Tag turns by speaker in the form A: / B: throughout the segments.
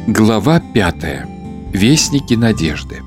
A: Глава 5. Вестники надежды.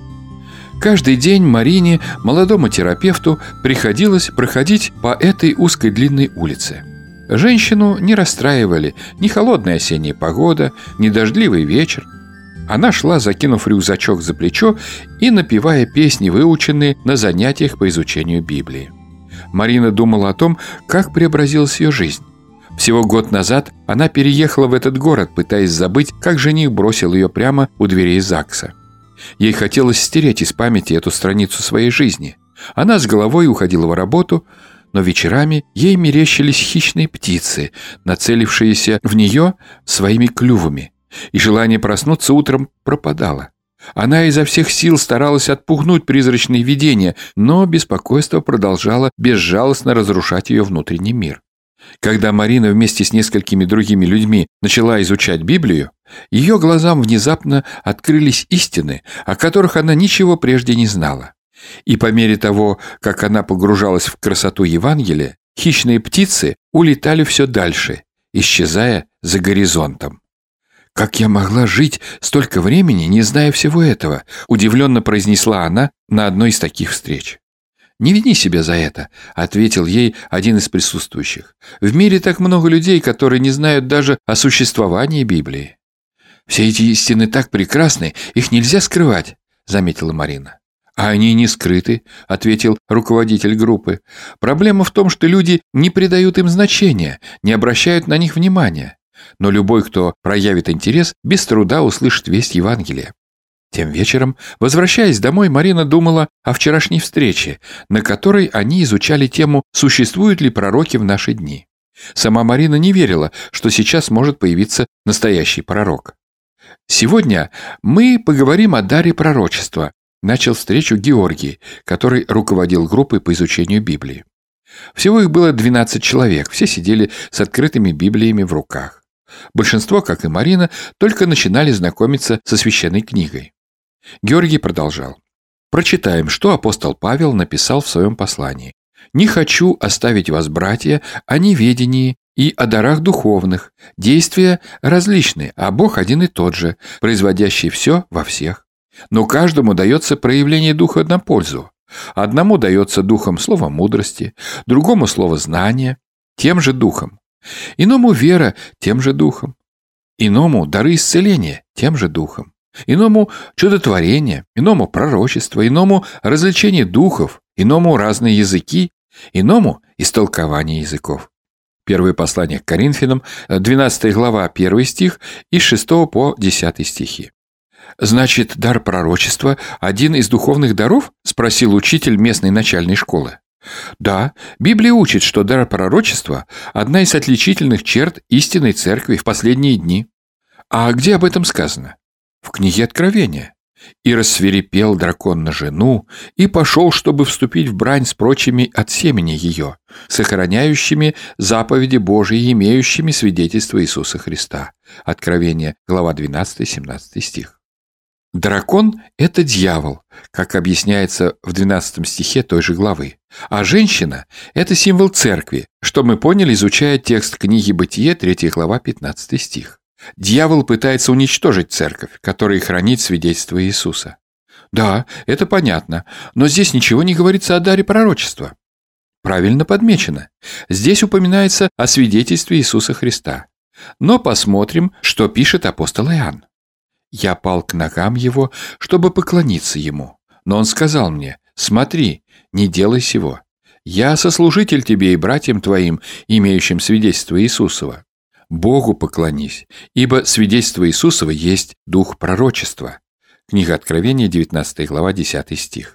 A: Каждый день Марине, молодому терапевту, приходилось проходить по этой узкой длинной улице. Женщину не расстраивали ни холодная осенняя погода, ни дождливый вечер. Она шла, закинув рюкзачок за плечо и напевая песни, выученные на занятиях по изучению Библии. Марина думала о том, как преобразилась ее жизнь. Всего год назад она переехала в этот город, пытаясь забыть, как жених бросил ее прямо у дверей ЗАГСа. Ей хотелось стереть из памяти эту страницу своей жизни. Она с головой уходила в работу, но вечерами ей мерещились хищные птицы, нацелившиеся в нее своими клювами, и желание проснуться утром пропадало. Она изо всех сил старалась отпугнуть призрачные видения, но беспокойство продолжало безжалостно разрушать ее внутренний мир. Когда Марина вместе с несколькими другими людьми начала изучать Библию, ее глазам внезапно открылись истины, о которых она ничего прежде не знала. И по мере того, как она погружалась в красоту Евангелия, хищные птицы улетали все дальше, исчезая за горизонтом. «Как я могла жить столько времени, не зная всего этого?» – удивленно произнесла она на одной из таких встреч. «Не вини себя за это», — ответил ей один из присутствующих. «В мире так много людей, которые не знают даже о существовании Библии». «Все эти истины так прекрасны, их нельзя скрывать», — заметила Марина. «А они не скрыты», — ответил руководитель группы. «Проблема в том, что люди не придают им значения, не обращают на них внимания. Но любой, кто проявит интерес, без труда услышит весть Евангелия». Тем вечером, возвращаясь домой, Марина думала о вчерашней встрече, на которой они изучали тему «Существуют ли пророки в наши дни?». Сама Марина не верила, что сейчас может появиться настоящий пророк. «Сегодня мы поговорим о даре пророчества», — начал встречу Георгий, который руководил группой по изучению Библии. Всего их было 12 человек, все сидели с открытыми Библиями в руках. Большинство, как и Марина, только начинали знакомиться со священной книгой. Георгий продолжал. «Прочитаем, что апостол Павел написал в своем послании. «Не хочу оставить вас, братья, о неведении и о дарах духовных. Действия различны, а Бог один и тот же, производящий все во всех. Но каждому дается проявление духа на пользу. Одному дается духом слово мудрости, другому слово знания, тем же духом. Иному вера, тем же духом. Иному дары исцеления, тем же духом. Иному чудотворение, иному пророчество, иному развлечение духов, иному разные языки, иному истолкование языков». Первое послание к Коринфянам, 12 глава, 1 стих, и с 6 по 10 стихи. «Значит, дар пророчества – один из духовных даров?» – спросил учитель местной начальной школы. «Да, Библия учит, что дар пророчества – одна из отличительных черт истинной церкви в последние дни». «А где об этом сказано?» «В книге Откровения. И рассвирепел дракон на жену, и пошел, чтобы вступить в брань с прочими от семени ее, сохраняющими заповеди Божии и имеющими свидетельство Иисуса Христа». Откровение, глава 12-17 стих. Дракон – это дьявол, как объясняется в 12 стихе той же главы. А женщина – это символ церкви, что мы поняли, изучая текст книги Бытие, 3 глава, 15 стих. Дьявол пытается уничтожить церковь, которая хранит свидетельство Иисуса. Да, это понятно, но здесь ничего не говорится о даре пророчества. Правильно подмечено. Здесь упоминается о свидетельстве Иисуса Христа. Но посмотрим, что пишет апостол Иоанн. «Я пал к ногам его, чтобы поклониться ему. Но он сказал мне: смотри, не делай сего. Я сослужитель тебе и братьям твоим, имеющим свидетельство Иисусова. Богу поклонись, ибо свидетельство Иисусова есть дух пророчества». Книга Откровения, 19 глава, 10 стих.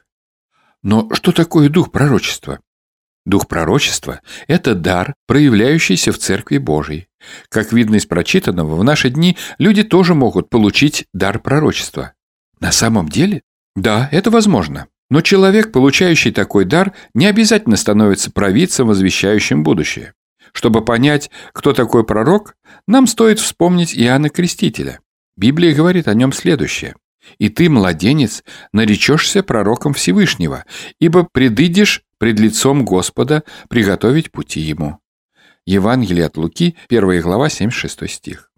A: Но что такое дух пророчества? Дух пророчества – это дар, проявляющийся в Церкви Божией. Как видно из прочитанного, в наши дни люди тоже могут получить дар пророчества. На самом деле? Да, это возможно. Но человек, получающий такой дар, не обязательно становится провидцем, возвещающим будущее. Чтобы понять, кто такой пророк, нам стоит вспомнить Иоанна Крестителя. Библия говорит о нем следующее: «И ты, младенец, наречешься пророком Всевышнего, ибо предыдешь пред лицом Господа приготовить пути ему». Евангелие от Луки, 1 глава, 76 стих.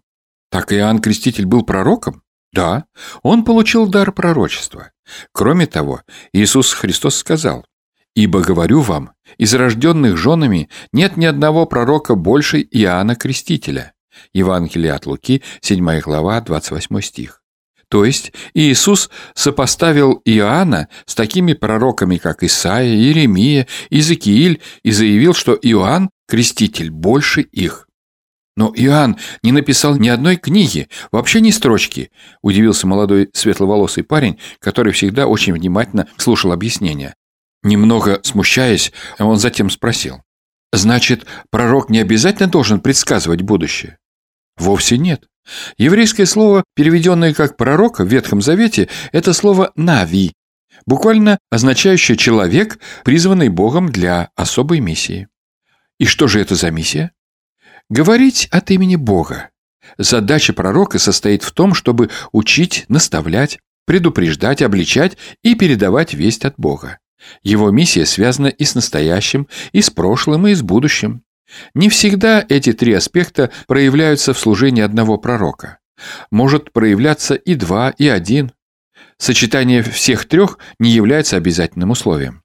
A: Так Иоанн Креститель был пророком? Да, он получил дар пророчества. Кроме того, Иисус Христос сказал: «Ибо говорю вам, из рожденных женами нет ни одного пророка больше Иоанна Крестителя». Евангелие от Луки, 7 глава, 28 стих. То есть Иисус сопоставил Иоанна с такими пророками, как Исаия, Иеремия, Иезекииль, и заявил, что Иоанн Креститель больше их. «Но Иоанн не написал ни одной книги, вообще ни строчки», – удивился молодой светловолосый парень, который всегда очень внимательно слушал объяснения. Немного смущаясь, он затем спросил: «Значит, пророк не обязательно должен предсказывать будущее?» Вовсе нет. Еврейское слово, переведенное как «пророк» в Ветхом Завете, это слово «нави», буквально означающее «человек, призванный Богом для особой миссии». И что же это за миссия? Говорить от имени Бога. Задача пророка состоит в том, чтобы учить, наставлять, предупреждать, обличать и передавать весть от Бога. Его миссия связана и с настоящим, и с прошлым, и с будущим. Не всегда эти три аспекта проявляются в служении одного пророка. Может проявляться и два, и один. Сочетание всех трех не является обязательным условием.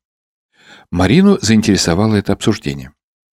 A: Марину заинтересовало это обсуждение.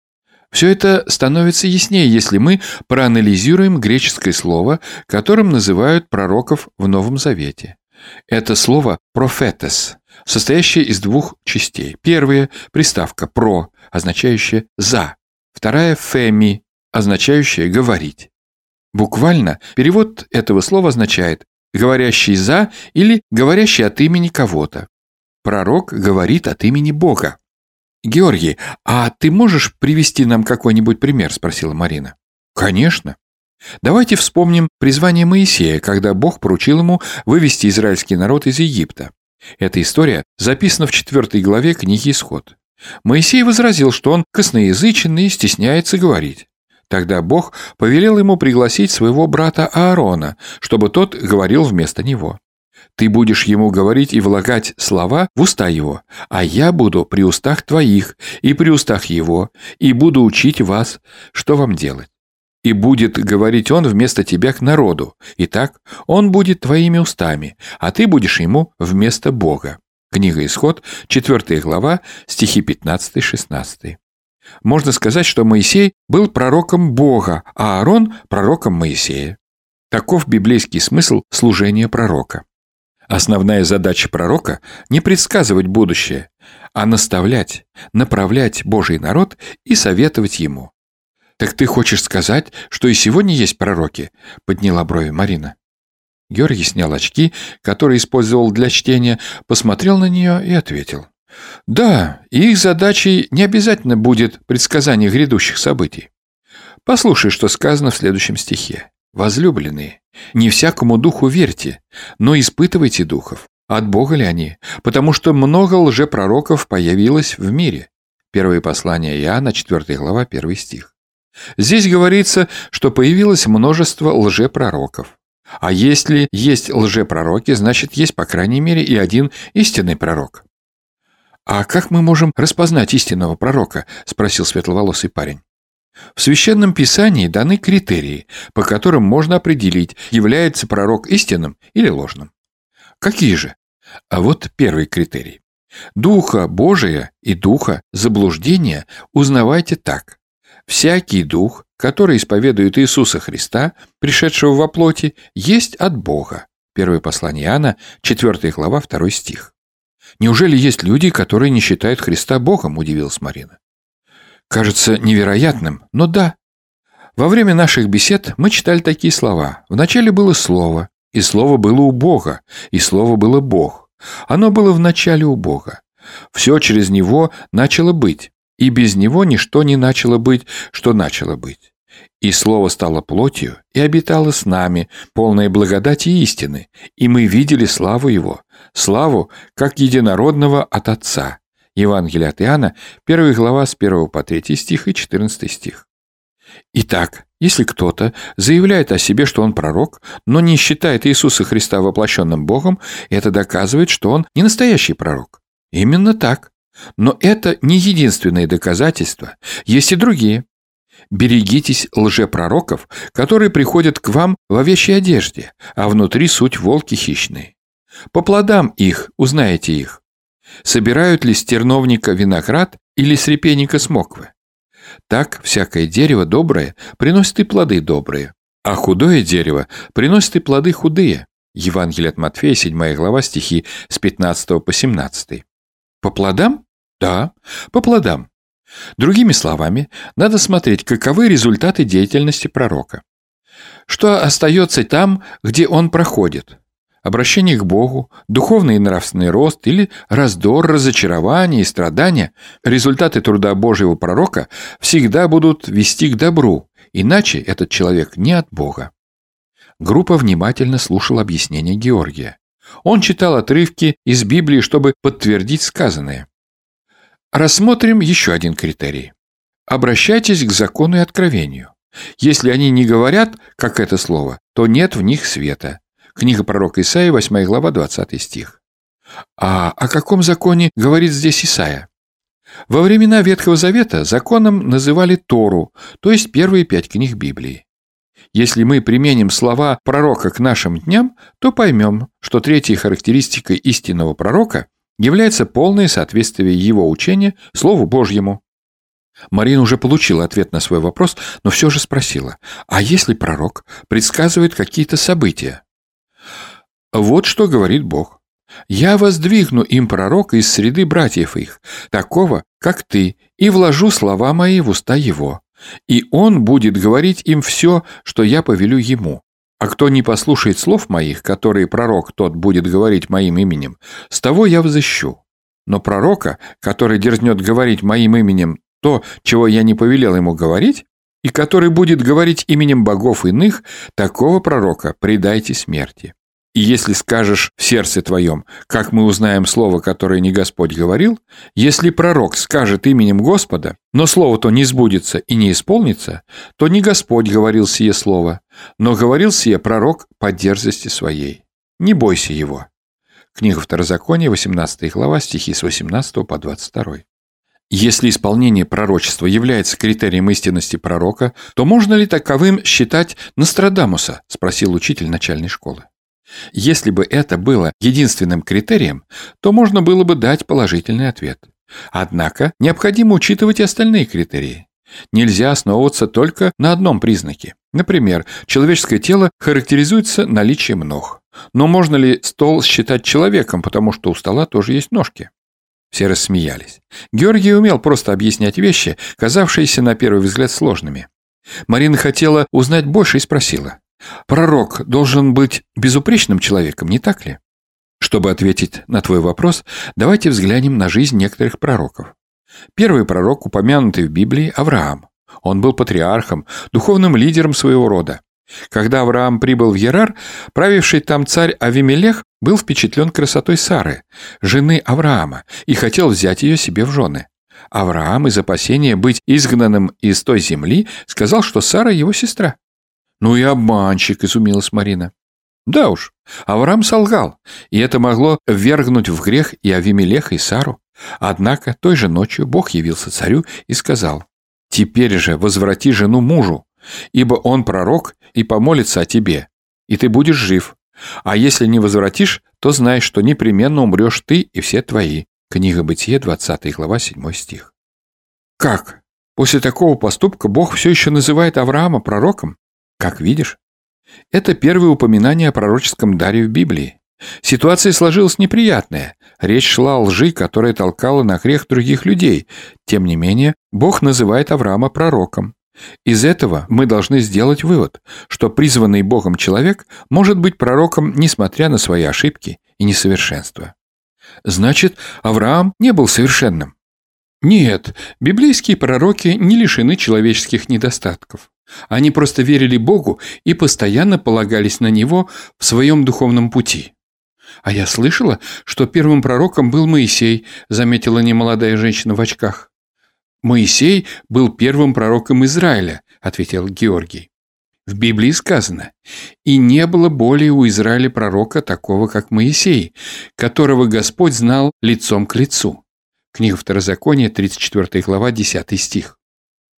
A: Все это становится яснее, если мы проанализируем греческое слово, которым называют пророков в Новом Завете. Это слово «профетес», состоящее из двух частей. Первая – приставка «про», означающая «за». Вторая – «феми», означающая «говорить». Буквально перевод этого слова означает «говорящий за» или «говорящий от имени кого-то». Пророк говорит от имени Бога. «Георгий, а ты можешь привести нам какой-нибудь пример?» – спросила Марина. «Конечно. Давайте вспомним призвание Моисея, когда Бог поручил ему вывести израильский народ из Египта. Эта история записана в 4 главе книги «Исход». Моисей возразил, что он косноязычен и стесняется говорить. Тогда Бог повелел ему пригласить своего брата Аарона, чтобы тот говорил вместо него. «Ты будешь ему говорить и влагать слова в уста его, а я буду при устах твоих и при устах его, и буду учить вас, что вам делать. И будет говорить он вместо тебя к народу. Итак, он будет твоими устами, а ты будешь ему вместо Бога». Книга «Исход», 4 глава, стихи 15-16. Можно сказать, что Моисей был пророком Бога, а Аарон – пророком Моисея. Таков библейский смысл служения пророка. Основная задача пророка – не предсказывать будущее, а наставлять, направлять Божий народ и советовать ему. «Так ты хочешь сказать, что и сегодня есть пророки?» – подняла брови Марина. Георгий снял очки, которые использовал для чтения, посмотрел на нее и ответил: «Да, и их задачей не обязательно будет предсказание грядущих событий. Послушай, что сказано в следующем стихе. Возлюбленные, не всякому духу верьте, но испытывайте духов, от Бога ли они, потому что много лжепророков появилось в мире». Первое послание Иоанна, 4 глава, 1 стих. Здесь говорится, что появилось множество лжепророков. А если есть лжепророки, значит, есть, по крайней мере, и один истинный пророк. «А как мы можем распознать истинного пророка?» – спросил светловолосый парень. В Священном Писании даны критерии, по которым можно определить, является пророк истинным или ложным. Какие же? А вот первый критерий. Духа Божия и духа заблуждения узнавайте так. Всякий дух, который исповедует Иисуса Христа, пришедшего во плоти, есть от Бога. Первое послание Иоанна, 4 глава, 2 стих. «Неужели есть люди, которые не считают Христа Богом?» – удивилась Марина. Кажется невероятным, но да. Во время наших бесед мы читали такие слова. Вначале было Слово, и Слово было у Бога, и Слово было Бог. Оно было вначале у Бога. Все через Него начало быть, и без Него ничто не начало быть, что начало быть. И Слово стало плотью и обитало с нами, полное благодати и истины, и мы видели славу Его, славу, как единородного от Отца. Евангелие от Иоанна, 1 глава, с 1 по 3 стих и 14 стих. Итак, если кто-то заявляет о себе, что он пророк, но не считает Иисуса Христа воплощенным Богом, это доказывает, что он не настоящий пророк. Именно так. Но это не единственное доказательство. Есть и другие. Берегитесь лжепророков, которые приходят к вам в овечьей одежде, а внутри суть волки хищные. По плодам их узнаете их. Собирают ли с терновника виноград или с репейника смоквы? Так всякое дерево доброе приносит и плоды добрые, а худое дерево приносит и плоды худые. Евангелие от Матфея, 7 глава, стихи с 15 по 17. По плодам? Да, по плодам. Другими словами, надо смотреть, каковы результаты деятельности пророка. Что остается там, где он проходит? Обращение к Богу, духовный и нравственный рост или раздор, разочарование и страдания, результаты труда Божьего пророка всегда будут вести к добру, иначе этот человек не от Бога. Группа внимательно слушала объяснение Георгия. Он читал отрывки из Библии, чтобы подтвердить сказанное. Рассмотрим еще один критерий. Обращайтесь к закону и откровению. Если они не говорят, как это слово, то нет в них света. Книга пророка Исаии, 8 глава, 20 стих. А о каком законе говорит здесь Исаия? Во времена Ветхого Завета законом называли Тору, то есть первые 5 книг Библии. Если мы применим слова пророка к нашим дням, то поймем, что третьей характеристикой истинного пророка является полное соответствие его учения Слову Божьему. Марина уже получила ответ на свой вопрос, но все же спросила, а если пророк предсказывает какие-то события? Вот что говорит Бог. «Я воздвигну им пророка из среды братьев их, такого, как ты, и вложу слова мои в уста его, и он будет говорить им все, что я повелю ему. А кто не послушает слов моих, которые пророк тот будет говорить моим именем, с того я взыщу. Но пророка, который дерзнет говорить моим именем то, чего я не повелел ему говорить, и который будет говорить именем богов иных, такого пророка предайте смерти. И если скажешь в сердце твоем, как мы узнаем слово, которое не Господь говорил, если пророк скажет именем Господа, но слово то не сбудется и не исполнится, то не Господь говорил сие слово, но говорил сие пророк по дерзости своей. Не бойся его». Книга Второзакония, 18 глава, стихи с 18 по 22. Если исполнение пророчества является критерием истинности пророка, то можно ли таковым считать Нострадамуса, спросил учитель начальной школы. Если бы это было единственным критерием, то можно было бы дать положительный ответ. Однако необходимо учитывать и остальные критерии. Нельзя основываться только на одном признаке. Например, человеческое тело характеризуется наличием ног. Но можно ли стол считать человеком, потому что у стола тоже есть ножки? Все рассмеялись. Георгий умел просто объяснять вещи, казавшиеся на первый взгляд сложными. Марина хотела узнать больше и спросила. Пророк должен быть безупречным человеком, не так ли? Чтобы ответить на твой вопрос, давайте взглянем на жизнь некоторых пророков. Первый пророк, упомянутый в Библии, Авраам. Он был патриархом, духовным лидером своего рода. Когда Авраам прибыл в Герар, правивший там царь Авимелех был впечатлен красотой Сары, жены Авраама, и хотел взять ее себе в жены. Авраам из опасения быть изгнанным из той земли сказал, что Сара его сестра. «Ну и обманщик», — изумилась Марина. Да уж, Авраам солгал, и это могло ввергнуть в грех и Авимелеха, и Сару. Однако той же ночью Бог явился царю и сказал: «Теперь же возврати жену мужу, ибо он пророк и помолится о тебе, и ты будешь жив. А если не возвратишь, то знай, что непременно умрешь ты и все твои». Книга Бытие, 20 глава, 7 стих. Как? После такого поступка Бог все еще называет Авраама пророком? Как видишь, это первое упоминание о пророческом даре в Библии. Ситуация сложилась неприятная. Речь шла о лжи, которая толкала на грех других людей. Тем не менее, Бог называет Авраама пророком. Из этого мы должны сделать вывод, что призванный Богом человек может быть пророком, несмотря на свои ошибки и несовершенства. Значит, Авраам не был совершенным? Нет, библейские пророки не лишены человеческих недостатков. Они просто верили Богу и постоянно полагались на Него в своем духовном пути. «А я слышала, что первым пророком был Моисей», — заметила немолодая женщина в очках. «Моисей был первым пророком Израиля», — ответил Георгий. В Библии сказано: «И не было более у Израиля пророка такого, как Моисей, которого Господь знал лицом к лицу». Книга Второзакония, 34 глава, 10 стих.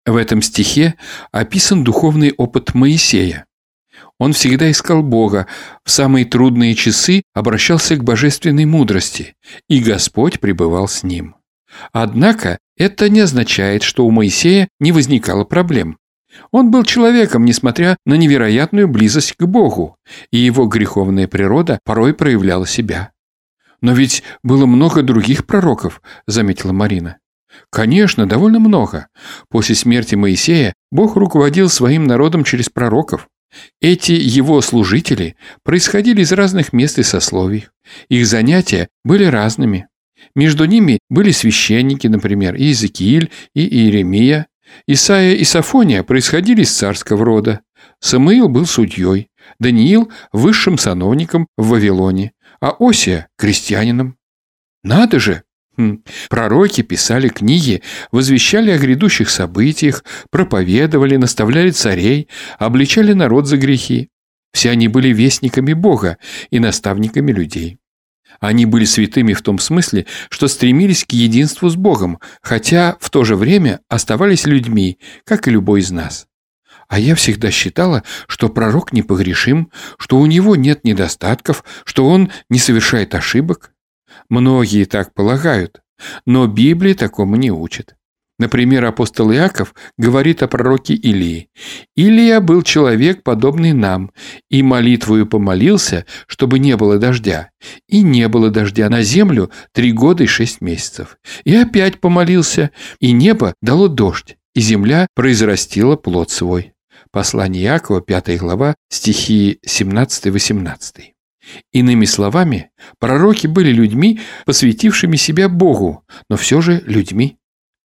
A: В этом стихе описан духовный опыт Моисея. Он всегда искал Бога, в самые трудные часы обращался к божественной мудрости, и Господь пребывал с ним. Однако это не означает, что у Моисея не возникало проблем. Он был человеком, несмотря на невероятную близость к Богу, и его греховная природа порой проявляла себя. «Но ведь было много других пророков», — заметила Марина. «Конечно, довольно много. После смерти Моисея Бог руководил своим народом через пророков. Эти его служители происходили из разных мест и сословий. Их занятия были разными. Между ними были священники, например, Иезекииль и Иеремия. Исаия и Софония происходили из царского рода. Самуил был судьей, Даниил – высшим сановником в Вавилоне, а Осия – крестьянином. Надо же! Пророки писали книги, возвещали о грядущих событиях, проповедовали, наставляли царей, обличали народ за грехи. Все они были вестниками Бога и наставниками людей. Они были святыми в том смысле, что стремились к единству с Богом, хотя в то же время оставались людьми, как и любой из нас. А я всегда считала, что пророк непогрешим, что у него нет недостатков, что он не совершает ошибок. Многие так полагают, но Библия такому не учит. Например, апостол Иаков говорит о пророке Илии. «Илия был человек, подобный нам, и молитвою помолился, чтобы не было дождя. И не было дождя на землю 3 года и 6 месяцев. И опять помолился, и небо дало дождь, и земля произрастила плод свой». Послание Иакова, 5 глава, стихи 17-18. Иными словами, пророки были людьми, посвятившими себя Богу, но все же людьми.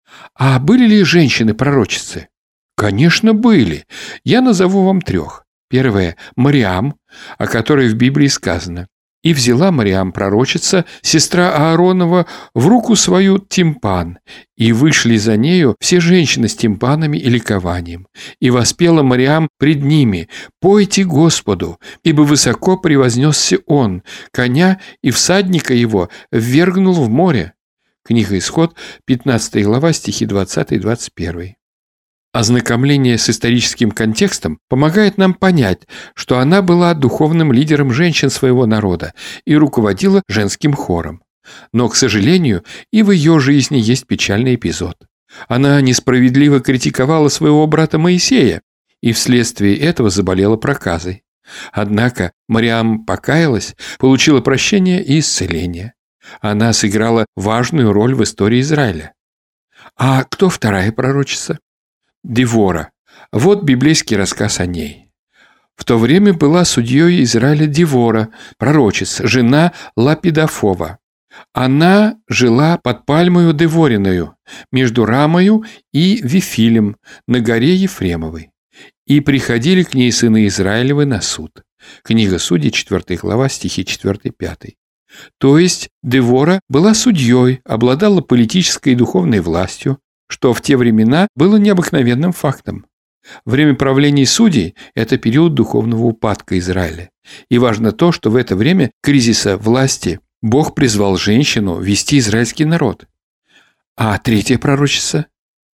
A: А были ли женщины-пророчицы? Конечно, были. Я назову вам 3. Первая – Мариам, о которой в Библии сказано: «И взяла Мариам, пророчица, сестра Ааронова, в руку свою тимпан, и вышли за нею все женщины с тимпанами и ликованием. И воспела Мариам пред ними: пойте Господу, ибо высоко превознесся Он, коня и всадника его ввергнул в море». Книга Исход, 15 глава, стихи 20-21. Ознакомление с историческим контекстом помогает нам понять, что она была духовным лидером женщин своего народа и руководила женским хором. Но, к сожалению, и в ее жизни есть печальный эпизод. Она несправедливо критиковала своего брата Моисея и вследствие этого заболела проказой. Однако Мариам покаялась, получила прощение и исцеление. Она сыграла важную роль в истории Израиля. А кто вторая пророчица? Девора. Вот библейский рассказ о ней. В то время была судьей Израиля Девора, пророчица, жена Лапидафова. Она жила под пальмою Девориною, между Рамою и Вифилем, на горе Ефремовой. И приходили к ней сыны Израилевы на суд. Книга Судей, 4 глава, стихи 4-5. То есть Девора была судьей, обладала политической и духовной властью, что в те времена было необыкновенным фактом. Время правления судей – это период духовного упадка Израиля. И важно то, что в это время кризиса власти Бог призвал женщину вести израильский народ. А третья пророчица?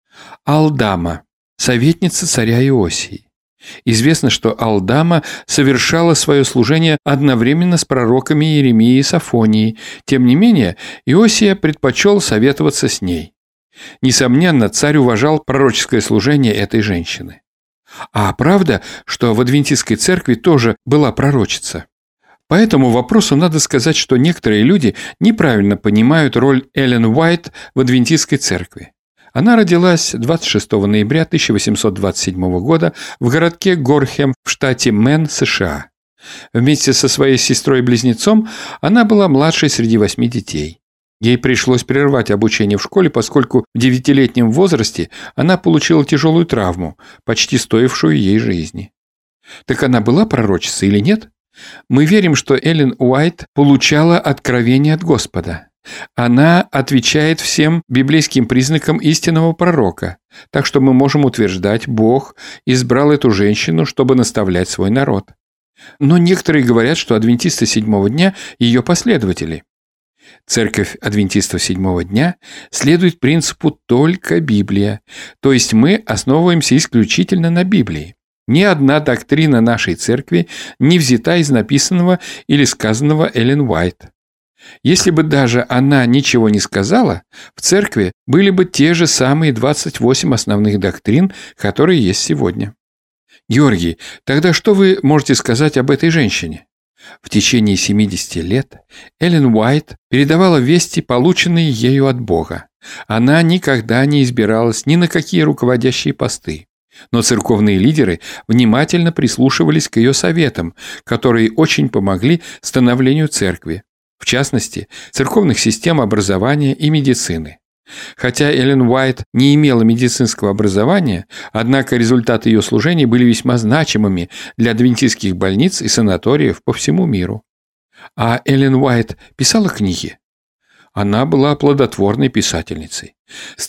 A: Алдама, советница царя Иосии. Известно, что Алдама совершала свое служение одновременно с пророками Иеремией и Софонией. Тем не менее, Иосия предпочел советоваться с ней. Несомненно, царь уважал пророческое служение этой женщины. А правда, что в адвентистской церкви тоже была пророчица? По этому вопросу надо сказать, что некоторые люди неправильно понимают роль Эллен Уайт в адвентистской церкви. Она родилась 26 ноября 1827 года в городке Горхэм в штате Мэн, США. Вместе со своей сестрой-близнецом она была младшей среди 8 детей. Ей пришлось прервать обучение в школе, поскольку в 9-летнем возрасте она получила тяжелую травму, почти стоившую ей жизни. Так она была пророчицей или нет? Мы верим, что Эллен Уайт получала откровение от Господа. Она отвечает всем библейским признакам истинного пророка, так что мы можем утверждать, Бог избрал эту женщину, чтобы наставлять свой народ. Но некоторые говорят, что адвентисты 7-го дня – ее последователи. Церковь адвентистов седьмого дня следует принципу «только Библия», то есть мы основываемся исключительно на Библии. Ни одна доктрина нашей церкви не взята из написанного или сказанного Эллен Уайт. Если бы даже она ничего не сказала, в церкви были бы те же самые 28 основных доктрин, которые есть сегодня. Георгий, тогда что вы можете сказать об этой женщине? В течение 70 лет Эллен Уайт передавала вести, полученные ею от Бога. Она никогда не избиралась ни на какие руководящие посты. Но церковные лидеры внимательно прислушивались к ее советам, которые очень помогли становлению церкви, в частности, церковных систем образования и медицины. Хотя Эллен Уайт не имела медицинского образования, однако результаты ее служений были весьма значимыми для адвентистских больниц и санаториев по всему миру. А Эллен Уайт писала книги. Она была плодотворной писательницей. С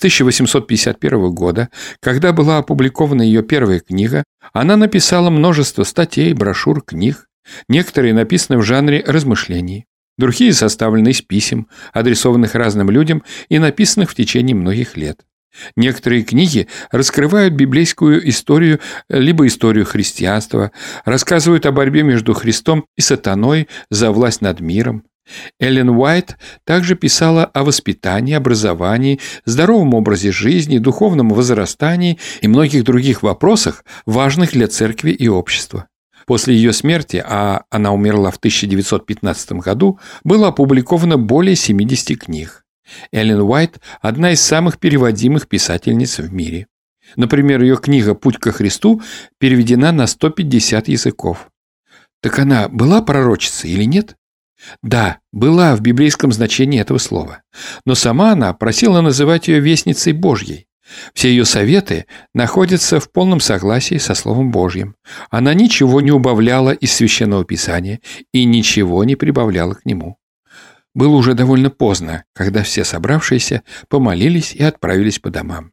A: 1851 года, когда была опубликована ее первая книга, она написала множество статей, брошюр, книг. Некоторые написаны в жанре размышлений. Другие составлены из писем, адресованных разным людям и написанных в течение многих лет. Некоторые книги раскрывают библейскую историю, либо историю христианства, рассказывают о борьбе между Христом и сатаной за власть над миром. Эллен Уайт также писала о воспитании, образовании, здоровом образе жизни, духовном возрастании и многих других вопросах, важных для церкви и общества. После ее смерти, а она умерла в 1915 году, было опубликовано более 70 книг. Эллен Уайт – одна из самых переводимых писательниц в мире. Например, ее книга «Путь ко Христу» переведена на 150 языков. Так она была пророчицей или нет? Да, была в библейском значении этого слова. Но сама она просила называть ее вестницей Божьей. Все ее советы находятся в полном согласии со Словом Божьим. Она ничего не убавляла из Священного Писания и ничего не прибавляла к нему. Было уже довольно поздно, когда все собравшиеся помолились и отправились по домам.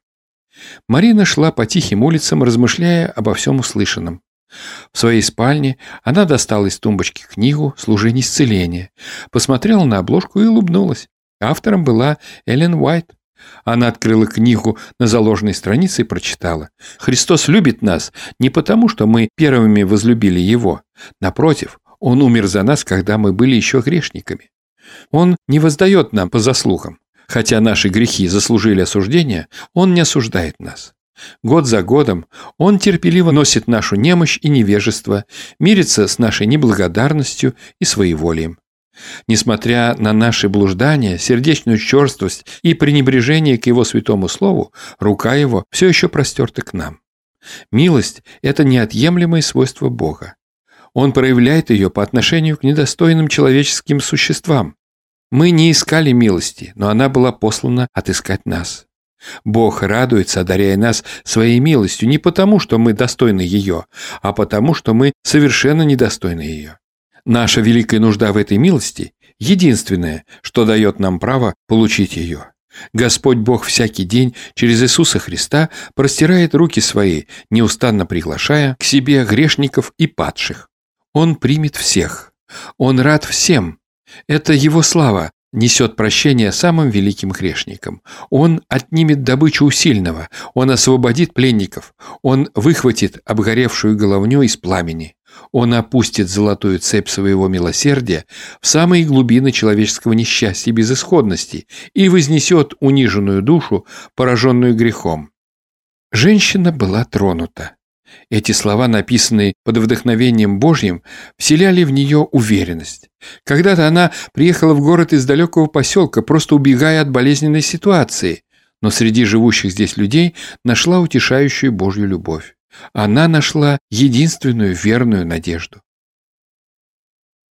A: Марина шла по тихим улицам, размышляя обо всем услышанном. В своей спальне она достала из тумбочки книгу «Служение исцеления», посмотрела на обложку и улыбнулась. Автором была Эллен Уайт. Она открыла книгу на заложенной странице и прочитала: «Христос любит нас не потому, что мы первыми возлюбили Его. Напротив, Он умер за нас, когда мы были еще грешниками. Он не воздает нам по заслугам. Хотя наши грехи заслужили осуждения, Он не осуждает нас. Год за годом Он терпеливо носит нашу немощь и невежество, мирится с нашей неблагодарностью и своеволием. Несмотря на наши блуждания, сердечную черствость и пренебрежение к Его святому слову, рука Его все еще простерта к нам. Милость – это неотъемлемое свойство Бога. Он проявляет ее по отношению к недостойным человеческим существам. Мы не искали милости, но она была послана отыскать нас. Бог радуется, одаряя нас своей милостью не потому, что мы достойны ее, а потому, что мы совершенно недостойны ее. Наша великая нужда в этой милости – единственное, что дает нам право получить ее. Господь Бог всякий день через Иисуса Христа простирает руки свои, неустанно приглашая к себе грешников и падших. Он примет всех. Он рад всем. Это Его слава несет прощение самым великим грешникам. Он отнимет добычу у сильного. Он освободит пленников. Он выхватит обгоревшую головню из пламени. Он опустит золотую цепь своего милосердия в самые глубины человеческого несчастья и безысходности и вознесет униженную душу, пораженную грехом. Женщина была тронута. Эти слова, написанные под вдохновением Божьим, вселяли в нее уверенность. Когда-то она приехала в город из далекого поселка, просто убегая от болезненной ситуации, но среди живущих здесь людей нашла утешающую Божью любовь. Она нашла единственную верную надежду.